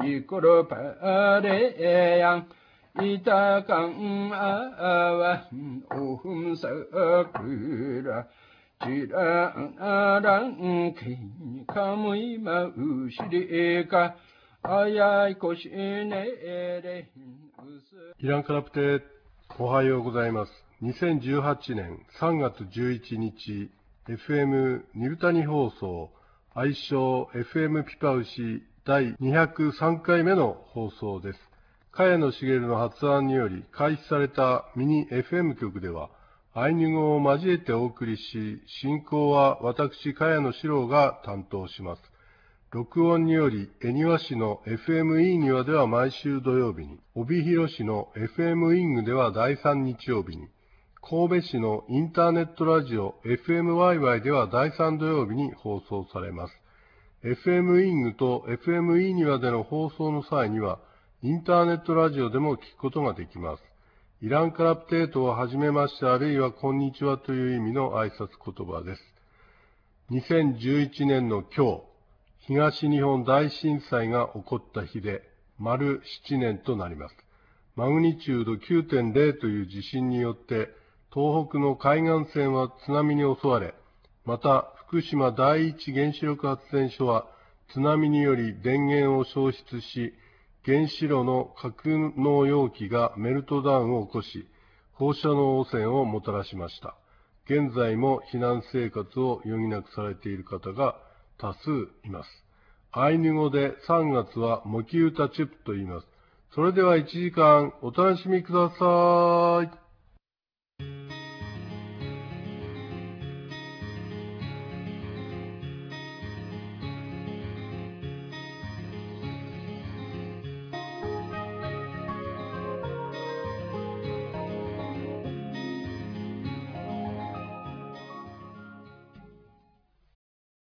이끌어 바래양 이따강 아와 오흠석그라 지랑아랑 기카무이 마우시리가 아야이 고시네레 イランカラプテ、おはようございます。2018年3月11日、FM ニルタニ放送、愛称 FM ピパウシ第203回目の放送です。茅野茂の発案により開始されたミニ FM 局では、アイヌ語を交えてお送りし、進行は私、茅野史郎が担当します。録音により、恵庭市の FM イーニワでは毎週土曜日に、帯広市の FM イングでは第3日曜日に、神戸市のインターネットラジオ FM ワイワイでは第3土曜日に放送されます。FM イングと FM イーニワでの放送の際には、インターネットラジオでも聞くことができます。イランカラプテートははじめましてあるいはこんにちはという意味の挨拶言葉です。2011年の今日、東日本大震災が起こった日で、丸7年となります。マグニチュード 9.0 という地震によって、東北の海岸線は津波に襲われ、また福島第一原子力発電所は津波により電源を消失し、原子炉の格納容器がメルトダウンを起こし、放射能汚染をもたらしました。現在も避難生活を余儀なくされている方が多数います。アイヌ語で3月はモキウタチュプと言います。それでは1時間お楽しみください。